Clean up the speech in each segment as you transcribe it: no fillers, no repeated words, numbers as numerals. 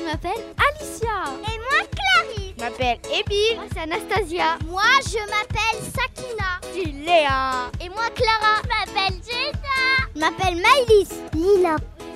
m'appelle Alicia. Et moi, Clarisse. Je m'appelle Émile. Moi, c'est Anastasia. Moi, je m'appelle Sakina. C'est Léa. Et moi, Clara. Je m'appelle Jenna. Je m'appelle Maïlis. Lila.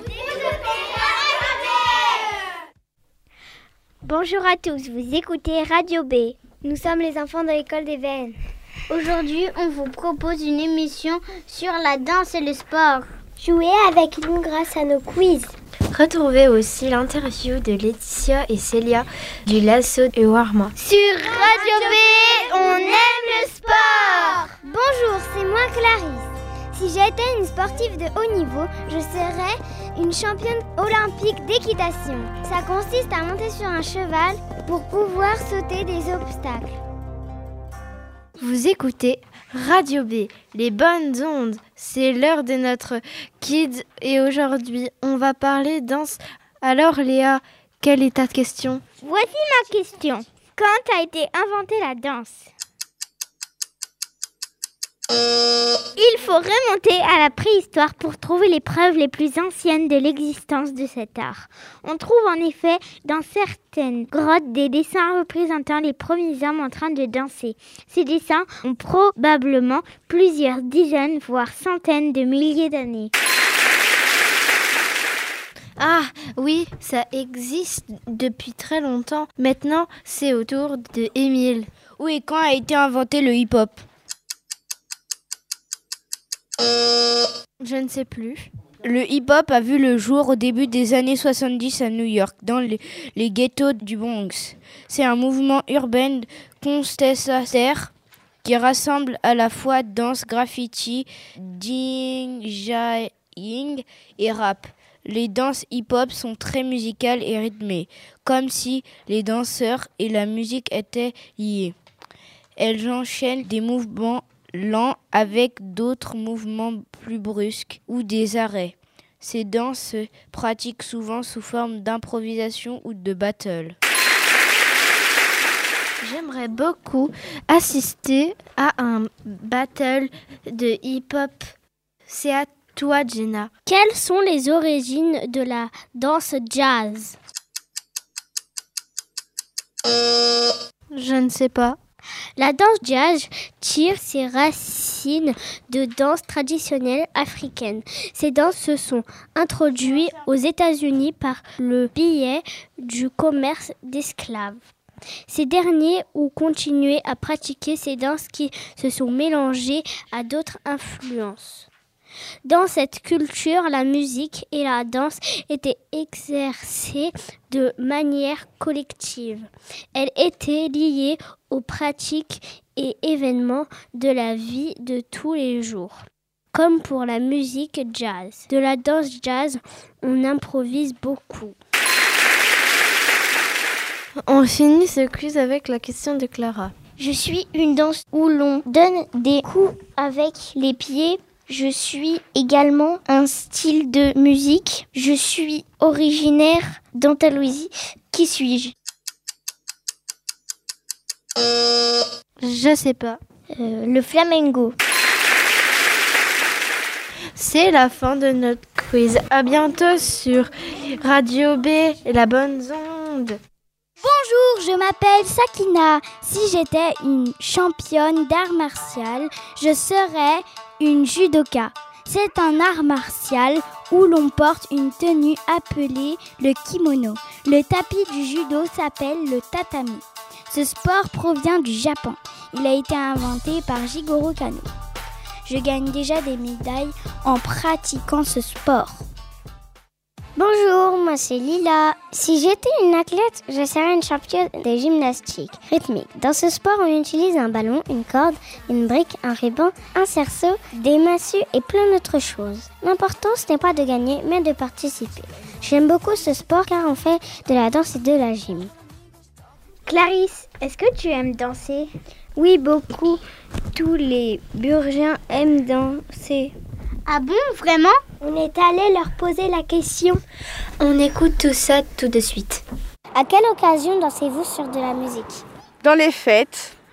Bonjour à tous, vous écoutez Radio B. Nous sommes les enfants de l'école des Vennes. Aujourd'hui, on vous propose une émission sur la danse et le sport. Jouez avec nous grâce à nos quiz. Retrouvez aussi l'interview de Laetitia et Célia du Lasso et Warma. Sur Radio B, on aime le sport. Bonjour, c'est moi Clarisse. Si j'étais une sportive de haut niveau, je serais une championne olympique d'équitation. Ça consiste à monter sur un cheval pour pouvoir sauter des obstacles. Vous écoutez Radio B, les bonnes ondes. C'est l'heure de notre Kids et aujourd'hui, on va parler danse. Alors Léa, quelle est ta question? Voici ma question. Quand a été inventée la danse? Il faut remonter à la préhistoire pour trouver les preuves les plus anciennes de l'existence de cet art. On trouve en effet dans certaines grottes des dessins représentant les premiers hommes en train de danser. Ces dessins ont probablement plusieurs dizaines, voire centaines de milliers d'années. Ah oui, ça existe depuis très longtemps. Maintenant, c'est au tour de Émile. Oui, quand a été inventé le hip-hop? Je ne sais plus. Le hip-hop a vu le jour au début des années 70 à New York, dans les ghettos du Bronx. C'est un mouvement urbain contestataire qui rassemble à la fois danse, graffiti, DJing et rap. Les danses hip-hop sont très musicales et rythmées, comme si les danseurs et la musique étaient liés. Elles enchaînent des mouvements lents avec d'autres mouvements plus brusques ou des arrêts. Ces danses se pratiquent souvent sous forme d'improvisation ou de battle. J'aimerais beaucoup assister à un battle de hip-hop. C'est à toi, Jenna. Quelles sont les origines de la danse jazz? Je ne sais pas. La danse jazz tire ses racines de danse traditionnelle africaine. Ces danses se sont introduites aux États-Unis par le biais du commerce d'esclaves. Ces derniers ont continué à pratiquer ces danses qui se sont mélangées à d'autres influences. Dans cette culture, la musique et la danse étaient exercées de manière collective. Elles étaient liées aux pratiques et événements de la vie de tous les jours. Comme pour la musique jazz. De la danse jazz, on improvise beaucoup. On finit ce quiz avec la question de Clara. Je suis une danse où l'on donne des coups avec les pieds. Je suis également un style de musique. Je suis originaire d'Andalousie. Qui suis-je? Je sais pas. Le flamenco. C'est la fin de notre quiz. À bientôt sur Radio B et la bonne onde. Bonjour, je m'appelle Sakina. Si j'étais une championne d'art martial, je serais une judoka. C'est un art martial où l'on porte une tenue appelée le kimono. Le tapis du judo s'appelle le tatami. Ce sport provient du Japon. Il a été inventé par Jigoro Kano. Je gagne déjà des médailles en pratiquant ce sport. Bonjour, moi c'est Lila. Si j'étais une athlète, je serais une championne de gymnastique rythmique. Dans ce sport, on utilise un ballon, une corde, une brique, un ruban, un cerceau, des massues et plein d'autres choses. L'important, ce n'est pas de gagner, mais de participer. J'aime beaucoup ce sport car on fait de la danse et de la gym. Clarisse, est-ce que tu aimes danser? Oui, beaucoup. Tous les Burgiens aiment danser. Ah bon, vraiment? On est allé leur poser la question. On écoute tout ça tout de suite. À quelle occasion dansez-vous sur de la musique? Dans les fêtes,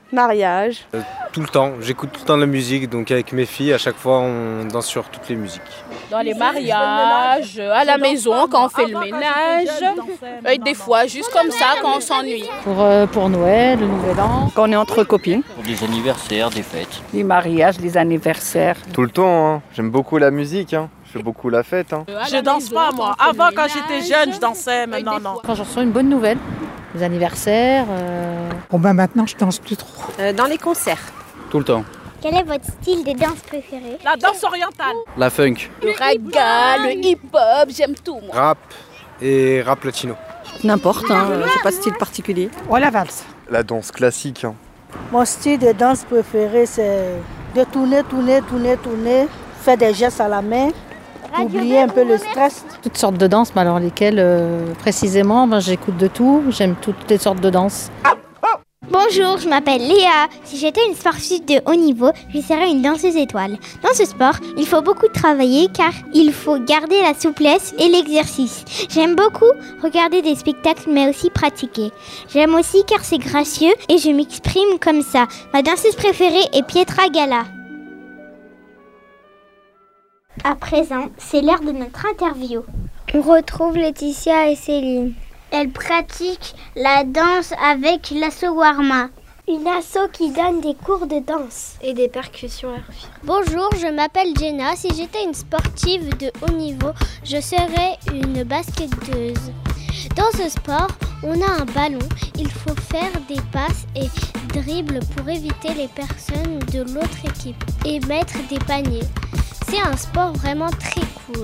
mariage. Tout le temps, j'écoute tout le temps de la musique, donc avec mes filles, à chaque fois on danse sur toutes les musiques. Dans les mariages, à la maison, quand on fait le ménage, et des fois juste comme ça, quand on s'ennuie. Pour Noël, le Nouvel An. Quand on est entre copines. Pour des anniversaires, des fêtes. Les mariages, les anniversaires. Tout le temps, hein. J'aime beaucoup la musique, hein. Je fais beaucoup la fête. Hein. Je danse pas moi. Avant quand j'étais jeune, je dansais, maintenant non. Quand j'en reçois une bonne nouvelle, les anniversaires. Maintenant je danse plus trop. Dans les concerts. Tout le temps. Quel est votre style de danse préféré? La danse orientale. La funk. Le raga, le hip-hop, j'aime tout moi. Rap et rap latino. N'importe, j'ai pas de style particulier. La valse. La danse classique. Hein. Mon style de danse préféré, c'est de tourner, faire des gestes à la main, oublier un peu le stress. Toutes sortes de danses, mais alors lesquelles précisément, j'écoute de tout, j'aime toutes les sortes de danses. Bonjour, je m'appelle Léa. Si j'étais une sportive de haut niveau, je serais une danseuse étoile. Dans ce sport, il faut beaucoup travailler car il faut garder la souplesse et l'exercice. J'aime beaucoup regarder des spectacles mais aussi pratiquer. J'aime aussi car c'est gracieux et je m'exprime comme ça. Ma danseuse préférée est Pietra Gala. À présent, c'est l'heure de notre interview. On retrouve Laetitia et Céline. Elle pratique la danse avec l'asso Warma. Une asso qui donne des cours de danse Et des percussions. Bonjour, je m'appelle Jenna. Si j'étais une sportive de haut niveau, je serais une basketteuse. Dans ce sport, on a un ballon. Il faut faire des passes et dribbles pour éviter les personnes de l'autre équipe et mettre des paniers. C'est un sport vraiment très cool.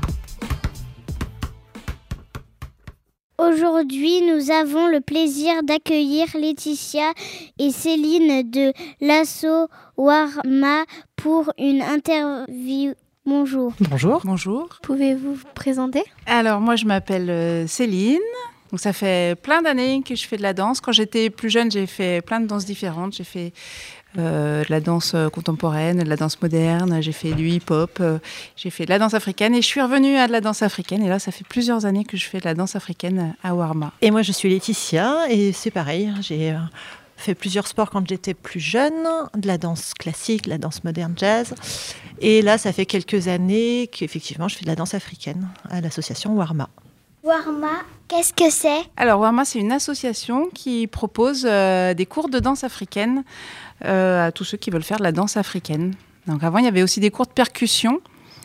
Aujourd'hui, nous avons le plaisir d'accueillir Laetitia et Céline de l'asso Warma pour une interview. Bonjour. Bonjour. Bonjour. Pouvez-vous vous présenter? Alors, moi, je m'appelle Céline. Donc, ça fait plein d'années que je fais de la danse. Quand j'étais plus jeune, j'ai fait plein de danses différentes. J'ai fait de la danse contemporaine, de la danse moderne, j'ai fait du hip-hop, j'ai fait de la danse africaine et je suis revenue à de la danse africaine. Et là, ça fait plusieurs années que je fais de la danse africaine à Warma. Et moi, je suis Laetitia et c'est pareil. J'ai fait plusieurs sports quand j'étais plus jeune, de la danse classique, de la danse moderne, jazz. Et là, ça fait quelques années qu'effectivement, je fais de la danse africaine à l'association Warma. Warma, qu'est-ce que c'est? Alors, Warma, c'est une association qui propose des cours de danse africaine à tous ceux qui veulent faire de la danse africaine. Donc, avant, il y avait aussi des cours de percussion.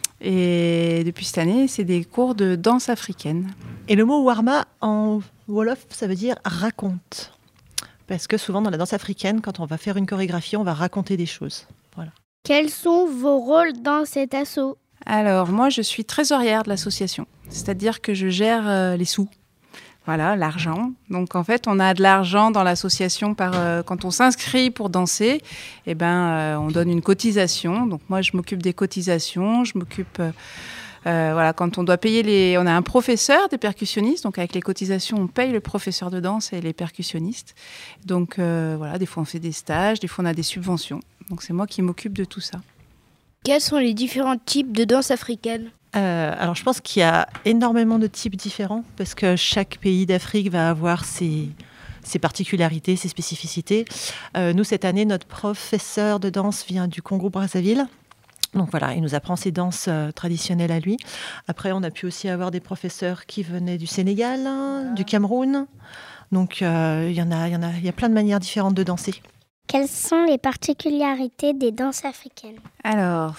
Et depuis cette année, c'est des cours de danse africaine. Et le mot Warma, en Wolof, ça veut dire « raconte ». Parce que souvent, dans la danse africaine, quand on va faire une chorégraphie, on va raconter des choses. Voilà. Quels sont vos rôles dans cet asso? Alors, moi, je suis trésorière de l'association. C'est-à-dire que je gère les sous. Voilà, l'argent. Donc, en fait, on a de l'argent dans l'association quand on s'inscrit pour danser. On donne une cotisation. Donc, moi, je m'occupe des cotisations. Je m'occupe... quand on doit payer on a un professeur, des percussionnistes. Donc, avec les cotisations, on paye le professeur de danse et les percussionnistes. Donc, des fois, on fait des stages. Des fois, on a des subventions. Donc, c'est moi qui m'occupe de tout ça. Quels sont les différents types de danse africaine ? Alors, je pense qu'il y a énormément de types différents parce que chaque pays d'Afrique va avoir ses particularités, ses spécificités. Nous, cette année, notre professeur de danse vient du Congo-Brazzaville. Donc voilà, il nous apprend ses danses traditionnelles à lui. Après, on a pu aussi avoir des professeurs qui venaient du Sénégal, du Cameroun. Donc, il y a plein de manières différentes de danser. Quelles sont les particularités des danses africaines? Alors,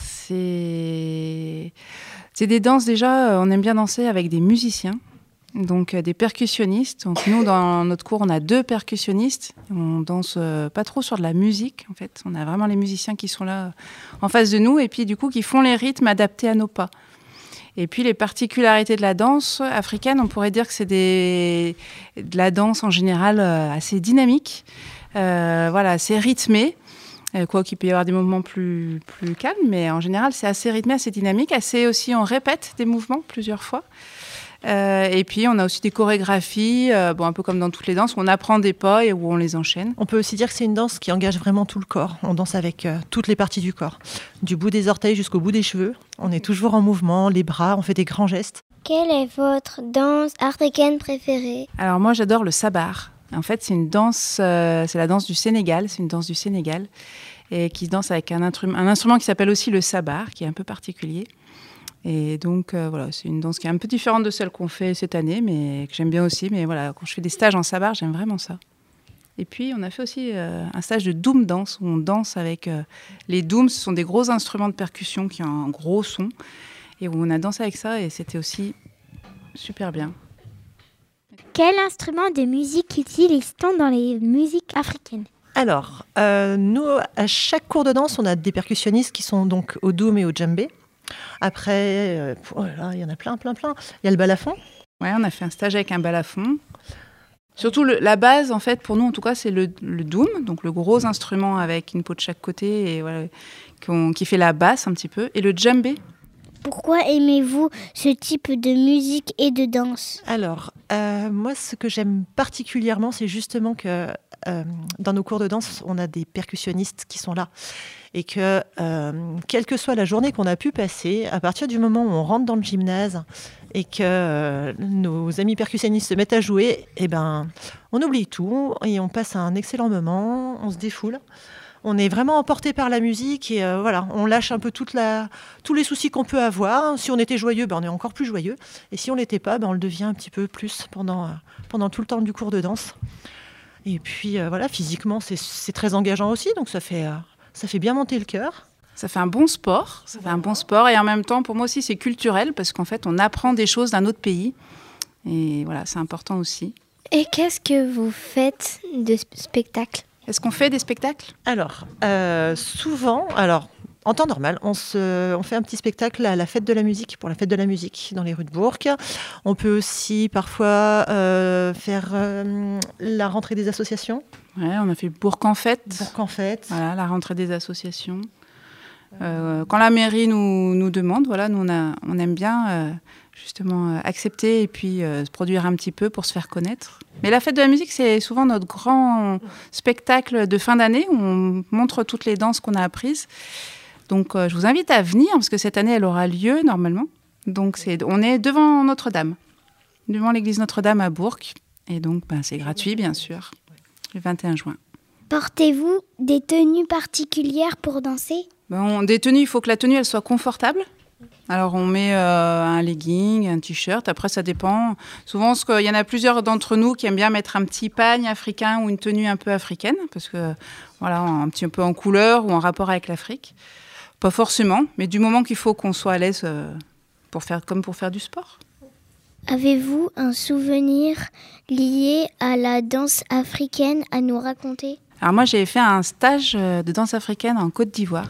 c'est des danses, déjà, on aime bien danser avec des musiciens, donc des percussionnistes. Donc nous, dans notre cours, on a 2 percussionnistes. On danse pas trop sur de la musique, en fait. On a vraiment les musiciens qui sont là en face de nous et puis du coup qui font les rythmes adaptés à nos pas. Et puis les particularités de la danse africaine, on pourrait dire que c'est de la danse en général assez dynamique. C'est rythmé, quoi qu'il peut y avoir des moments plus calmes, mais en général c'est assez rythmé, assez dynamique, on répète des mouvements plusieurs fois. Et puis on a aussi des chorégraphies, un peu comme dans toutes les danses, où on apprend des pas et où on les enchaîne. On peut aussi dire que c'est une danse qui engage vraiment tout le corps. On danse avec toutes les parties du corps, du bout des orteils jusqu'au bout des cheveux. On est toujours en mouvement, les bras, on fait des grands gestes. Quelle est votre danse africaine préférée? Alors moi j'adore le sabar. En fait, c'est une danse, c'est la danse du Sénégal. C'est une danse du Sénégal et qui se danse avec un instrument qui s'appelle aussi le sabar, qui est un peu particulier. Et donc, voilà, c'est une danse qui est un peu différente de celle qu'on fait cette année, mais que j'aime bien aussi. Mais voilà, quand je fais des stages en sabar, j'aime vraiment ça. Et puis, on a fait aussi un stage de doom dance, où on danse avec les dooms. Ce sont des gros instruments de percussion qui ont un gros son. Et où on a dansé avec ça, et c'était aussi super bien. Quel instrument de musique utilise-t-on dans les musiques africaines ? Alors, nous, à chaque cours de danse, on a des percussionnistes qui sont donc au doum et au djembé. Après, il y en a plein. Il y a le balafon. Ouais, on a fait un stage avec un balafon. Surtout la base, en fait, pour nous, en tout cas, c'est le doum, donc le gros instrument avec une peau de chaque côté et voilà, qui fait la basse un petit peu, et le djembé. Pourquoi aimez-vous ce type de musique et de danse ? Alors, moi, ce que j'aime particulièrement, c'est justement que dans nos cours de danse, on a des percussionnistes qui sont là. Et que, quelle que soit la journée qu'on a pu passer, à partir du moment où on rentre dans le gymnase et que nos amis percussionnistes se mettent à jouer, eh ben, on oublie tout et on passe un excellent moment, on se défoule. On est vraiment emporté par la musique et voilà, on lâche un peu tous les soucis qu'on peut avoir. Si on était joyeux, ben, on est encore plus joyeux. Et si on ne l'était pas, ben, on le devient un petit peu plus pendant tout le temps du cours de danse. Et puis voilà, physiquement, c'est très engageant aussi, donc ça fait bien monter le cœur. Ça fait un bon sport. Et en même temps, pour moi aussi, c'est culturel parce qu'en fait, on apprend des choses d'un autre pays. Et voilà, c'est important aussi. Et qu'est-ce que vous faites de spectacle ? Est-ce qu'on fait des spectacles ? Alors, souvent, en temps normal, on fait un petit spectacle à la fête de la musique, pour la fête de la musique dans les rues de Bourg. On peut aussi parfois faire la rentrée des associations. Ouais, on a fait Bourg en fête. Voilà, la rentrée des associations. Quand la mairie nous demande, voilà, nous on aime bien justement accepter et puis se produire un petit peu pour se faire connaître. Mais la fête de la musique, c'est souvent notre grand spectacle de fin d'année où on montre toutes les danses qu'on a apprises. Donc je vous invite à venir parce que cette année, elle aura lieu normalement. Donc on est devant Notre-Dame, devant l'église Notre-Dame à Bourg. Et donc c'est gratuit, bien sûr, le 21 juin. Portez-vous des tenues particulières pour danser ? Des tenues, il faut que la tenue elle soit confortable. Alors on met un legging, un t-shirt, après ça dépend. Souvent, il y en a plusieurs d'entre nous qui aiment bien mettre un petit pagne africain ou une tenue un peu africaine, parce que voilà, un petit peu en couleur ou en rapport avec l'Afrique. Pas forcément, mais du moment qu'il faut qu'on soit à l'aise pour faire du sport. Avez-vous un souvenir lié à la danse africaine à nous raconter ? Alors moi, j'ai fait un stage de danse africaine en Côte d'Ivoire.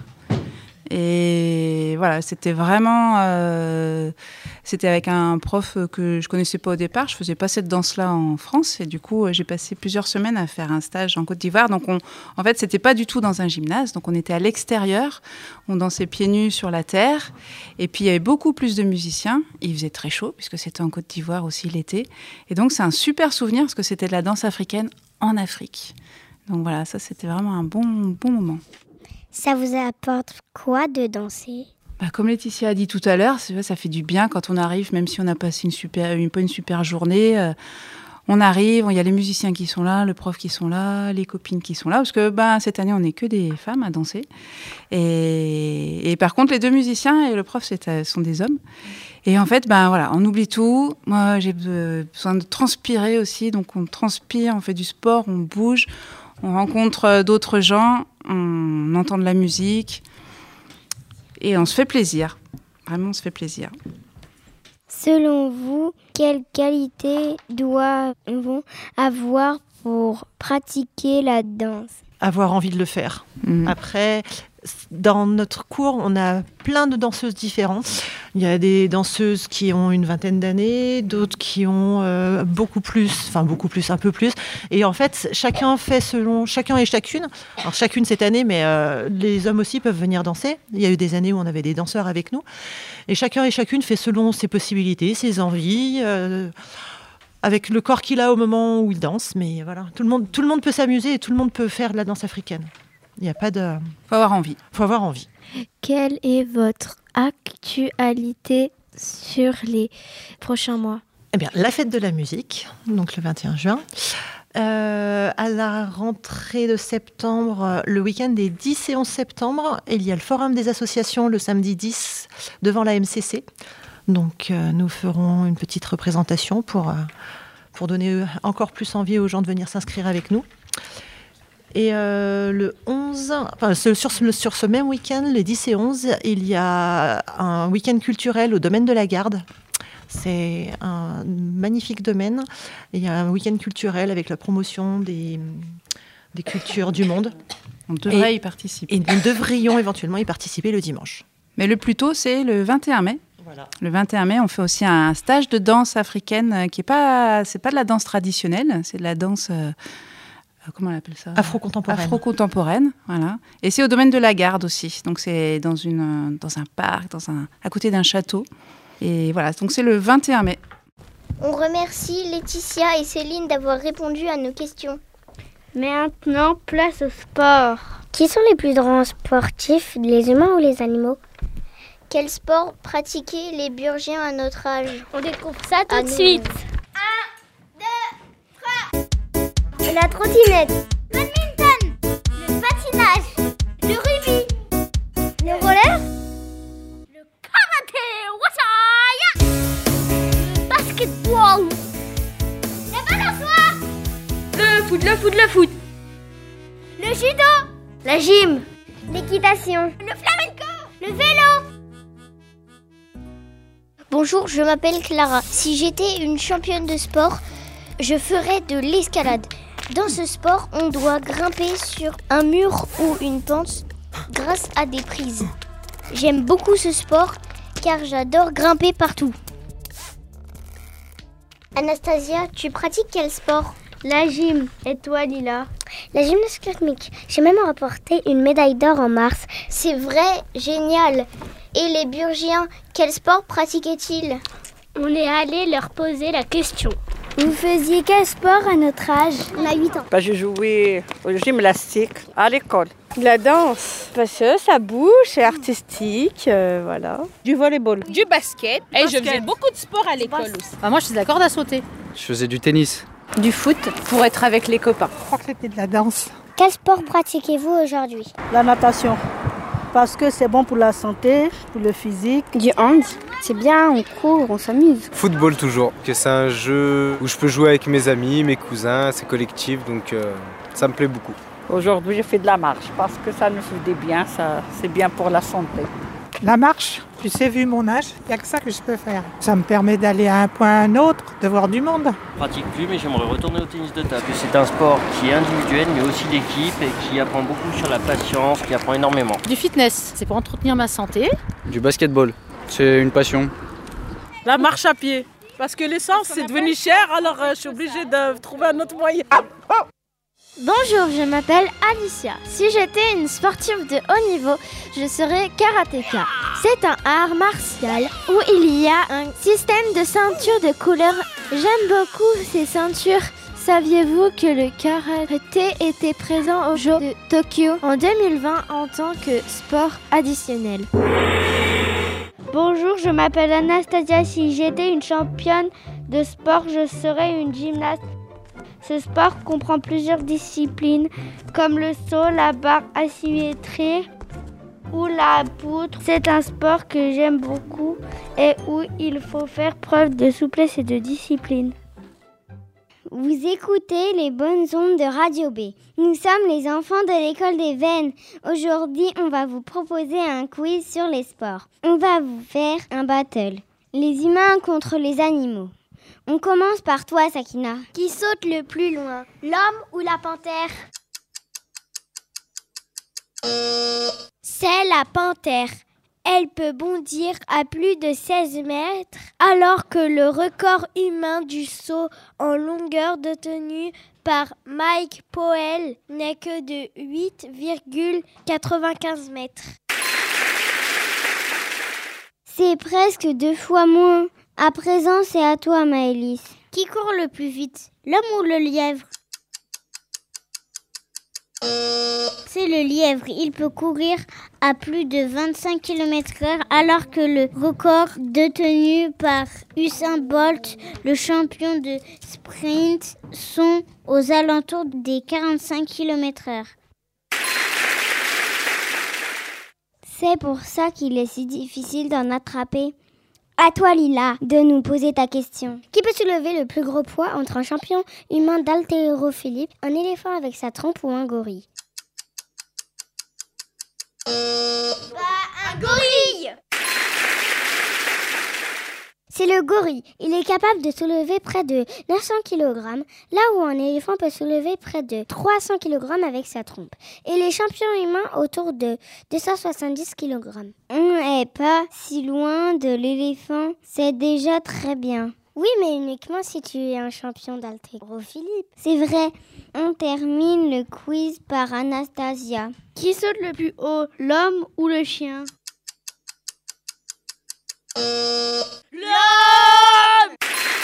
Et voilà, c'était vraiment... c'était avec un prof que je ne connaissais pas au départ. Je ne faisais pas cette danse-là en France. Et du coup, j'ai passé plusieurs semaines à faire un stage en Côte d'Ivoire. Donc, en fait, ce n'était pas du tout dans un gymnase. Donc, on était à l'extérieur. On dansait pieds nus sur la terre. Et puis, il y avait beaucoup plus de musiciens. Il faisait très chaud, puisque c'était en Côte d'Ivoire aussi l'été. Et donc, c'est un super souvenir, parce que c'était de la danse africaine en Afrique. Donc, voilà, ça, c'était vraiment un bon moment. Ça vous apporte quoi de danser ? Comme Laetitia a dit tout à l'heure, ça fait du bien quand on arrive, même si on a passé pas une super journée. On arrive, il y a les musiciens qui sont là, le prof qui sont là, les copines qui sont là, parce que cette année, on n'est que des femmes à danser. Et par contre, les deux musiciens et le prof sont des hommes. Et en fait, voilà, on oublie tout. Moi, j'ai besoin de transpirer aussi, donc on transpire, on fait du sport, on bouge, on rencontre d'autres gens, on entend de la musique et on se fait plaisir. Vraiment, on se fait plaisir. Selon vous, quelles qualités doivent-on avoir pour pratiquer la danse ? Avoir envie de le faire. Après, dans notre cours, on a plein de danseuses différentes. Il y a des danseuses qui ont une vingtaine d'années, d'autres qui ont un peu plus. Et en fait, chacun et chacune. Alors chacune cette année, mais les hommes aussi peuvent venir danser. Il y a eu des années où on avait des danseurs avec nous. Et chacun et chacune fait selon ses possibilités, ses envies, avec le corps qu'il a au moment où il danse. Mais voilà, tout le monde peut s'amuser et tout le monde peut faire de la danse africaine. Il n'y a pas de... Faut avoir envie. Quelle est votre actualité sur les prochains mois ? Eh bien, la fête de la musique, donc le 21 juin. À la rentrée de septembre, le week-end des 10 et 11 septembre, il y a le forum des associations le samedi 10 devant la MCC. Donc nous ferons une petite représentation pour donner encore plus envie aux gens de venir s'inscrire avec nous. Et le 11, sur ce même week-end, les 10 et 11, il y a un week-end culturel au domaine de la Garde. C'est un magnifique domaine. Il y a un week-end culturel avec la promotion des cultures du monde. On devrait y participer. Et nous devrions éventuellement y participer le dimanche. Mais le plus tôt, c'est le 21 mai. Voilà. Le 21 mai, on fait aussi un stage de danse africaine qui est pas, c'est pas de la danse traditionnelle, c'est de la danse, comment on appelle ça ? Afro-contemporaine. Afro-contemporaine, voilà. Et c'est au domaine de la Garde aussi. Donc c'est dans un parc, à côté d'un château. Et voilà, donc c'est le 21 mai. On remercie Laetitia et Céline d'avoir répondu à nos questions. Maintenant, place au sport. Qui sont les plus grands sportifs, les humains ou les animaux ? Quel sport pratiquaient les Burgiens à notre âge ? On découvre ça tout de suite. 1, 2, 3. La trottinette. Le badminton. Le patinage. Le rugby. Le roller. Le karaté. Wasaya. Le basketball. La balançoire. Le foot. Le judo. La gym. L'équitation. Le flamenco. Le vélo. Bonjour, je m'appelle Clara. Si j'étais une championne de sport, je ferais de l'escalade. Dans ce sport, on doit grimper sur un mur ou une pente grâce à des prises. J'aime beaucoup ce sport car j'adore grimper partout. Anastasia, tu pratiques quel sport ? La gym. Et toi, Lila ? La gymnastique rythmique. J'ai même remporté une médaille d'or en mars. C'est vrai, génial. Et les Burgiens, quel sport pratiquaient-ils ? On est allé leur poser la question. Vous faisiez quel sport à notre âge ? On a 8 ans. Je jouais au gymnastique à l'école. La danse, parce que ça bouge, c'est artistique, voilà. Du volleyball. Du basket. Et je faisais beaucoup de sport à l'école aussi. Moi, je faisais la corde à sauter. Je faisais du tennis. Du foot, pour être avec les copains. Je crois que c'était de la danse. Quel sport pratiquez-vous aujourd'hui ? La natation, parce que c'est bon pour la santé, pour le physique. Du hand, c'est bien, on court, on s'amuse. Football toujours, que c'est un jeu où je peux jouer avec mes amis, mes cousins, c'est collectif, donc ça me plaît beaucoup. Aujourd'hui, je fais de la marche parce que ça nous fait du bien, c'est bien pour la santé. La marche, tu sais, vu mon âge, il n'y a que ça que je peux faire. Ça me permet d'aller à un point à un autre, de voir du monde. Je pratique plus, mais j'aimerais retourner au tennis de table. C'est un sport qui est individuel, mais aussi d'équipe et qui apprend beaucoup sur la patience, qui apprend énormément. Du fitness, c'est pour entretenir ma santé. Du basketball, c'est une passion. La marche à pied, parce que l'essence c'est devenu cher, alors je suis obligée de trouver un autre moyen. Bonjour, je m'appelle Alicia. Si j'étais une sportive de haut niveau, je serais karatéka. C'est un art martial où il y a un système de ceintures de couleurs. J'aime beaucoup ces ceintures. Saviez-vous que le karaté était présent aux Jeux de Tokyo en 2020 en tant que sport additionnel? Bonjour, je m'appelle Anastasia. Si j'étais une championne de sport, je serais une gymnaste. Ce sport comprend plusieurs disciplines comme le saut, la barre asymétrique ou la poutre. C'est un sport que j'aime beaucoup et où il faut faire preuve de souplesse et de discipline. Vous écoutez les bonnes ondes de Radio B. Nous sommes les enfants de l'école des Vennes. Aujourd'hui, on va vous proposer un quiz sur les sports. On va vous faire un battle. Les humains contre les animaux. On commence par toi, Sakina. Qui saute le plus loin, l'homme ou la panthère ? C'est la panthère. Elle peut bondir à plus de 16 mètres, alors que le record humain du saut en longueur détenu par Mike Powell n'est que de 8,95 mètres. C'est presque 2 fois moins. À présent, c'est à toi, Maëlys. Qui court le plus vite, l'homme ou le lièvre ? C'est le lièvre. Il peut courir à plus de 25 km/h alors que le record détenu par Usain Bolt, le champion de sprint, sont aux alentours des 45 km/h. C'est pour ça qu'il est si difficile d'en attraper. À toi, Lila, de nous poser ta question. Qui peut soulever le plus gros poids entre un champion humain d'haltérophilie, un éléphant avec sa trompe ou un gorille? Un gorille! C'est le gorille. Il est capable de soulever près de 900 kg, là où un éléphant peut soulever près de 300 kg avec sa trompe. Et les champions humains autour de 270 kg. On n'est pas si loin de l'éléphant, c'est déjà très bien. Oui, mais uniquement si tu es un champion d'haltérophilie. C'est vrai. On termine le quiz par Anastasia. Qui saute le plus haut, l'homme ou le chien? L'homme!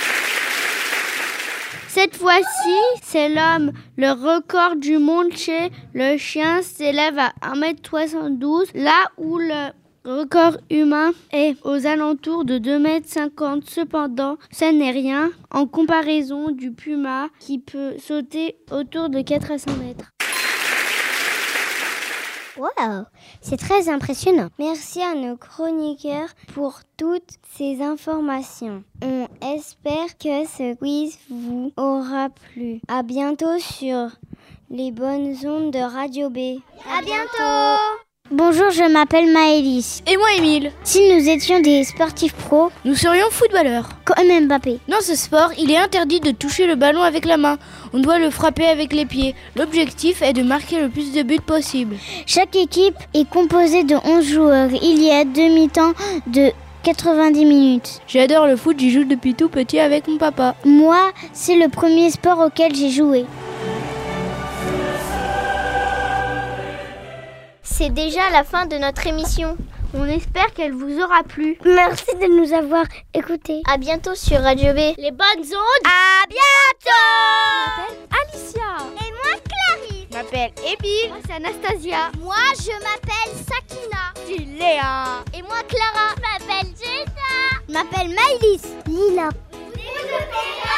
Cette fois-ci, c'est l'homme. Le record du monde chez le chien s'élève à 1m72, là où le record humain est aux alentours de 2,50 m. Cependant, ça n'est rien en comparaison du puma qui peut sauter autour de 4 à 5 mètres. Wow, c'est très impressionnant. Merci à nos chroniqueurs pour toutes ces informations. On espère que ce quiz vous aura plu. À bientôt sur les bonnes ondes de Radio B. À bientôt! Bonjour, je m'appelle Maëlys. Et moi, Émile. Si nous étions des sportifs pros, nous serions footballeurs. Comme Mbappé. Dans ce sport, il est interdit de toucher le ballon avec la main. On doit le frapper avec les pieds. L'objectif est de marquer le plus de buts possible. Chaque équipe est composée de 11 joueurs. Il y a 2 mi-temps de 90 minutes. J'adore le foot, j'y joue depuis tout petit avec mon papa. Moi, c'est le premier sport auquel j'ai joué. C'est déjà la fin de notre émission. On espère qu'elle vous aura plu. Merci de nous avoir écoutés. À bientôt sur Radio B. Les bonnes ondes. À bientôt. Je m'appelle Alicia. Et moi, Clarisse. Je m'appelle Émile. Moi, c'est Anastasia. Moi, je m'appelle Sakina. C'est Léa. Et moi, Clara. Je m'appelle Jessa. Je m'appelle Maëlys. Lila. Vous écoutez